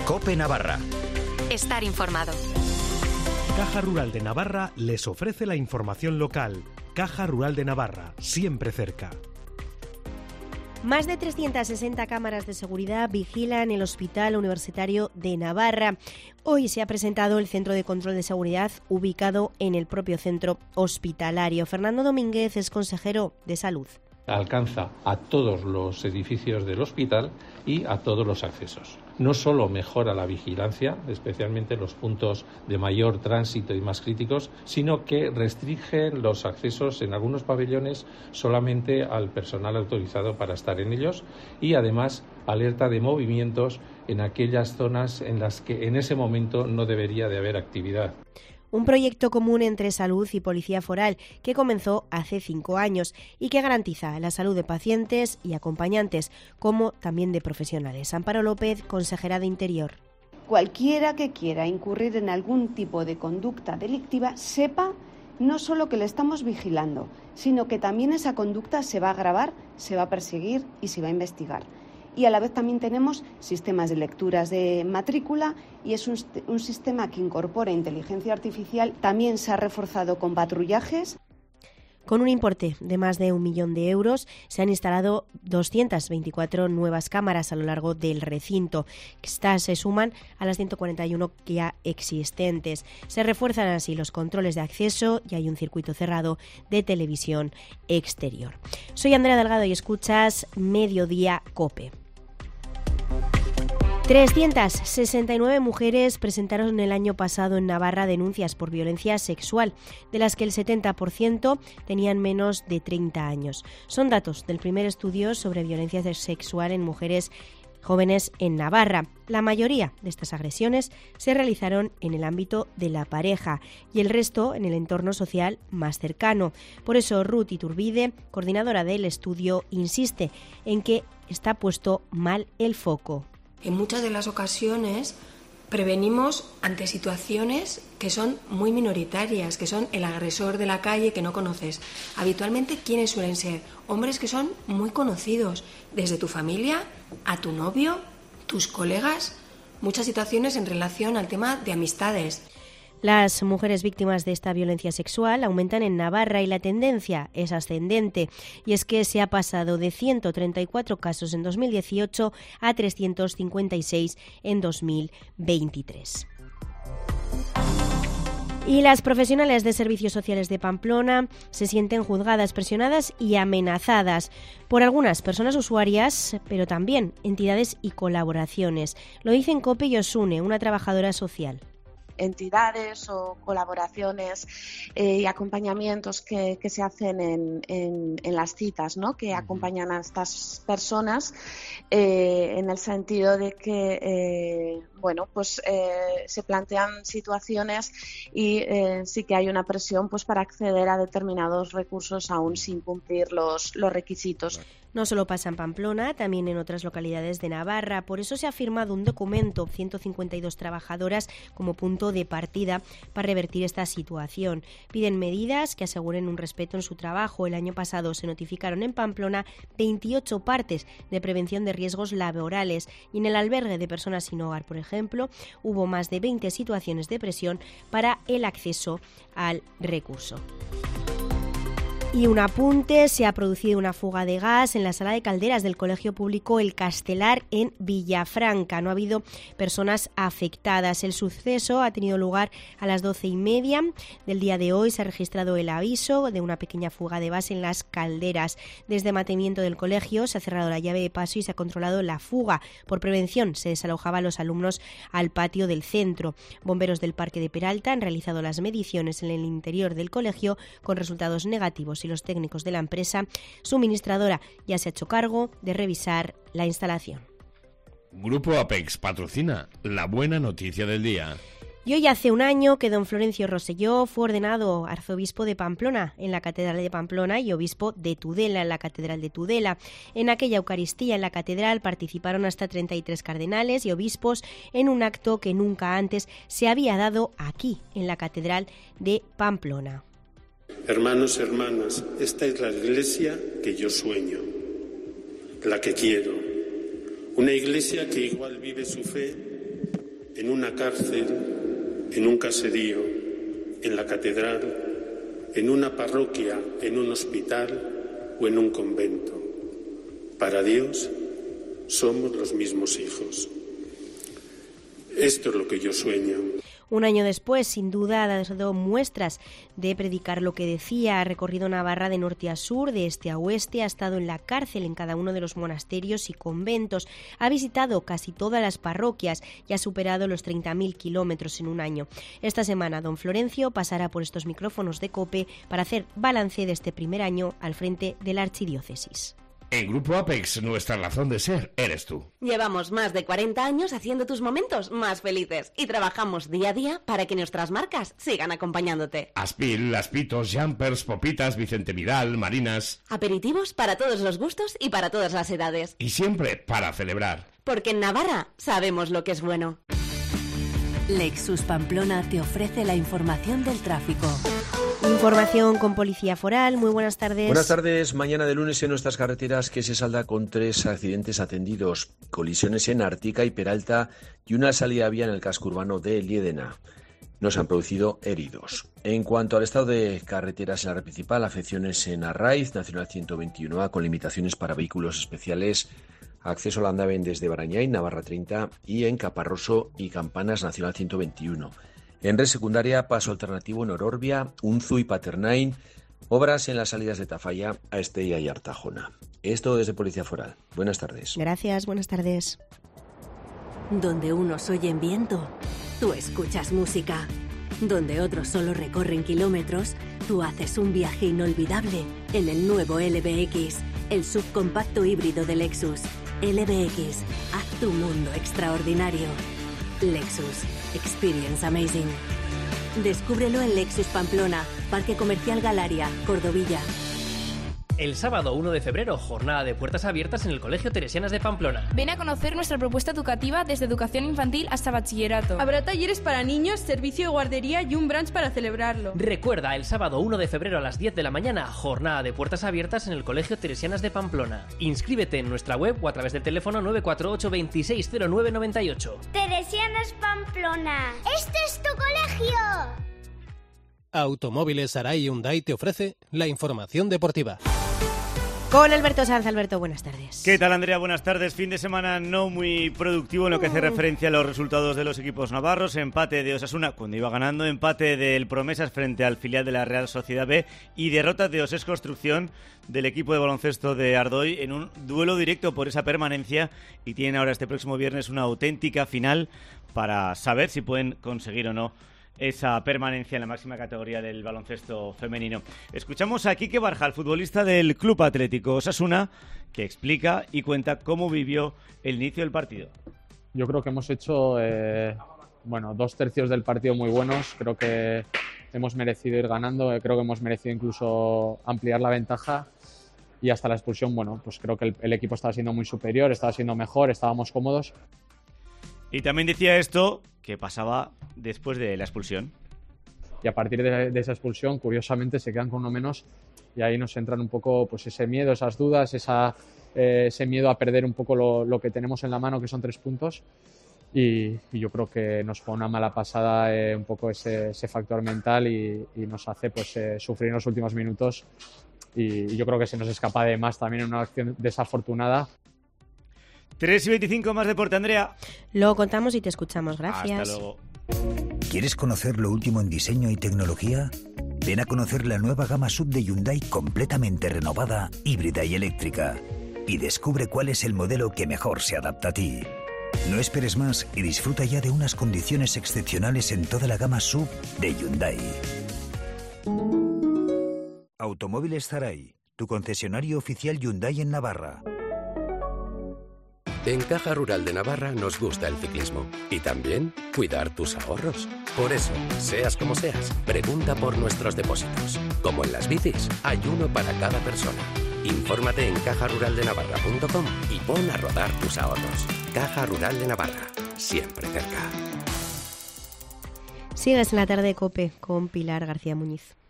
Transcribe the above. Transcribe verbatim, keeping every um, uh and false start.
COPE Navarra. Estar informado. Caja Rural de Navarra les ofrece la información local. Caja Rural de Navarra, siempre cerca. Más de trescientas sesenta cámaras de seguridad vigilan el Hospital Universitario de Navarra. Hoy se ha presentado el Centro de Control de Seguridad ubicado en el propio centro hospitalario. Fernando Domínguez es consejero de Salud. Alcanza a todos los edificios del hospital y a todos los accesos. No solo mejora la vigilancia, especialmente en los puntos de mayor tránsito y más críticos, sino que restringe los accesos en algunos pabellones solamente al personal autorizado para estar en ellos y además alerta de movimientos en aquellas zonas en las que en ese momento no debería de haber actividad. Un proyecto común entre Salud y Policía Foral que comenzó hace cinco años y que garantiza la salud de pacientes y acompañantes, como también de profesionales. Amparo López, consejera de Interior. Cualquiera que quiera incurrir en algún tipo de conducta delictiva sepa no solo que le estamos vigilando, sino que también esa conducta se va a grabar, se va a perseguir y se va a investigar. Y a la vez también tenemos sistemas de lecturas de matrícula y es un, un sistema que incorpora inteligencia artificial. También se ha reforzado con patrullajes. Con un importe de más de un millón de euros, se han instalado doscientas veinticuatro nuevas cámaras a lo largo del recinto. Estas se suman a las ciento cuarenta y uno ya existentes. Se refuerzan así los controles de acceso y hay un circuito cerrado de televisión exterior. Soy Andrea Delgado y escuchas Mediodía COPE. trescientas sesenta y nueve mujeres presentaron el año pasado en Navarra denuncias por violencia sexual, de las que el setenta por ciento tenían menos de treinta años. Son datos del primer estudio sobre violencia sexual en mujeres jóvenes en Navarra. La mayoría de estas agresiones se realizaron en el ámbito de la pareja y el resto en el entorno social más cercano. Por eso Ruth Iturbide, coordinadora del estudio, insiste en que está puesto mal el foco. En muchas de las ocasiones prevenimos ante situaciones que son muy minoritarias, que son el agresor de la calle que no conoces. Habitualmente, ¿quiénes suelen ser? Hombres que son muy conocidos, desde tu familia a tu novio, tus colegas, muchas situaciones en relación al tema de amistades. Las mujeres víctimas de esta violencia sexual aumentan en Navarra y la tendencia es ascendente. Y es que se ha pasado de ciento treinta y cuatro casos en dos mil dieciocho a trescientos cincuenta y seis en dos mil veintitrés. Y las profesionales de servicios sociales de Pamplona se sienten juzgadas, presionadas y amenazadas por algunas personas usuarias, pero también entidades y colaboraciones. Lo dicen COPE y Osune, una trabajadora social. Entidades o colaboraciones eh, y acompañamientos que, que se hacen en, en, en las citas, ¿no? Que acompañan a estas personas eh, en el sentido de que eh, bueno, pues eh, se plantean situaciones y eh, sí que hay una presión pues para acceder a determinados recursos aún sin cumplir los, los requisitos. No solo pasa en Pamplona, también en otras localidades de Navarra. Por eso se ha firmado un documento, ciento cincuenta y dos trabajadoras, como punto de partida para revertir esta situación. Piden medidas que aseguren un respeto en su trabajo. El año pasado se notificaron en Pamplona veintiocho partes de prevención de riesgos laborales y en el albergue de personas sin hogar, por ejemplo, hubo más de veinte situaciones de presión para el acceso al recurso. Y un apunte, se ha producido una fuga de gas en la sala de calderas del Colegio Público El Castelar en Villafranca. No ha habido personas afectadas. El suceso ha tenido lugar a las doce y media del día de hoy. Se ha registrado el aviso de una pequeña fuga de gas en las calderas. Desde mantenimiento del colegio se ha cerrado la llave de paso y se ha controlado la fuga. Por prevención se desalojaba a los alumnos al patio del centro. Bomberos del Parque de Peralta han realizado las mediciones en el interior del colegio con resultados negativos y los técnicos de la empresa suministradora ya se ha hecho cargo de revisar la instalación. Grupo Apex patrocina la buena noticia del día. Y hoy hace un año que don Florencio Rosselló fue ordenado arzobispo de Pamplona en la Catedral de Pamplona y obispo de Tudela en la Catedral de Tudela. En aquella Eucaristía en la Catedral participaron hasta treinta y tres cardenales y obispos en un acto que nunca antes se había dado aquí, en la Catedral de Pamplona. Hermanos, hermanas, esta es la iglesia que yo sueño, la que quiero. Una iglesia que igual vive su fe en una cárcel, en un caserío, en la catedral, en una parroquia, en un hospital o en un convento. Para Dios somos los mismos hijos. Esto es lo que yo sueño. Un año después, sin duda, ha dado muestras de predicar lo que decía. Ha recorrido Navarra de norte a sur, de este a oeste, ha estado en la cárcel en cada uno de los monasterios y conventos, ha visitado casi todas las parroquias y ha superado los treinta mil kilómetros en un año. Esta semana, don Florencio pasará por estos micrófonos de COPE para hacer balance de este primer año al frente de la archidiócesis. En Grupo Apex, nuestra razón de ser eres tú. Llevamos más de cuarenta años haciendo tus momentos más felices y trabajamos día a día para que nuestras marcas sigan acompañándote. Aspil, Aspitos, Jumpers, Popitas, Vicente Vidal, Marinas. Aperitivos para todos los gustos y para todas las edades. Y siempre para celebrar. Porque en Navarra sabemos lo que es bueno. Lexus Pamplona te ofrece la información del tráfico. Información con Policía Foral. Muy buenas tardes. Buenas tardes. Mañana de lunes en nuestras carreteras que se salda con tres accidentes atendidos. Colisiones en Artica y Peralta y una salida vía en el casco urbano de Liedena. No se han producido heridos. En cuanto al estado de carreteras en la red principal, afecciones en Arraiz, Nacional ciento veintiuno A, con limitaciones para vehículos especiales. Acceso a Landaven desde Barañáin, Navarra treinta, y en Caparroso y Campanas, Nacional ciento veintiuno. En red secundaria, paso alternativo en Ororbia, Unzu y Paternain, obras en las salidas de Tafalla a Estella y Artajona. Esto desde Policía Foral. Buenas tardes. Gracias, buenas tardes. Donde unos oyen viento, tú escuchas música. Donde otros solo recorren kilómetros, tú haces un viaje inolvidable en el nuevo L B X, el subcompacto híbrido de Lexus. L B X, haz tu mundo extraordinario. Lexus, experience amazing. Descúbrelo en Lexus Pamplona, Parque Comercial Galaria, Cordovilla. El sábado uno de febrero, jornada de puertas abiertas en el Colegio Teresianas de Pamplona. Ven a conocer nuestra propuesta educativa desde educación infantil hasta bachillerato. Habrá talleres para niños, servicio de guardería y un brunch para celebrarlo. Recuerda, el sábado uno de febrero a las diez de la mañana, jornada de puertas abiertas en el Colegio Teresianas de Pamplona. Inscríbete en nuestra web o a través del teléfono nueve cuatro ocho, veintiséis cero nueve noventa y ocho. Teresianas Pamplona, ¡este es tu colegio! Automóviles Arai Hyundai te ofrece la información deportiva. Con Alberto Sanz. Alberto, buenas tardes. ¿Qué tal, Andrea? Buenas tardes. Fin de semana no muy productivo en lo que hace referencia a los resultados de los equipos navarros. Empate de Osasuna cuando iba ganando, empate del Promesas frente al filial de la Real Sociedad B y derrota de Osés Construcción del equipo de baloncesto de Ardoy en un duelo directo por esa permanencia, y tienen ahora este próximo viernes una auténtica final para saber si pueden conseguir o no esa permanencia en la máxima categoría del baloncesto femenino. Escuchamos a Quique Barja, el futbolista del Club Atlético Osasuna, que explica y cuenta cómo vivió el inicio del partido. Yo creo que hemos hecho eh, bueno, dos tercios del partido muy buenos. Creo que hemos merecido ir ganando, eh, creo que hemos merecido incluso ampliar la ventaja, y hasta la expulsión, bueno, pues creo que el, el equipo estaba siendo muy superior, estaba siendo mejor, estábamos cómodos. Y también decía esto que pasaba después de la expulsión. Y a partir de, de esa expulsión, curiosamente, se quedan con uno menos, y ahí nos entran un poco pues ese miedo, esas dudas, esa, eh, ese miedo a perder un poco lo, lo que tenemos en la mano, que son tres puntos. Y, y yo creo que nos fue una mala pasada eh, un poco ese, ese factor mental, y, y nos hace pues eh, sufrir en los últimos minutos. Y, y yo creo que se nos escapa de más también en una acción desafortunada. tres y veinticinco, más deporte, Andrea. Lo contamos y te escuchamos, gracias. Hasta luego. ¿Quieres conocer lo último en diseño y tecnología? Ven a conocer la nueva gama sub de Hyundai completamente renovada, híbrida y eléctrica. Y descubre cuál es el modelo que mejor se adapta a ti. No esperes más y disfruta ya de unas condiciones excepcionales en toda la gama sub de Hyundai. Automóviles Zaray, tu concesionario oficial Hyundai en Navarra. En Caja Rural de Navarra nos gusta el ciclismo y también cuidar tus ahorros. Por eso, seas como seas, pregunta por nuestros depósitos. Como en las bicis, hay uno para cada persona. Infórmate en caja rural de navarra punto com y pon a rodar tus ahorros. Caja Rural de Navarra, siempre cerca. Sigues en la tarde de COPE con Pilar García Muñiz.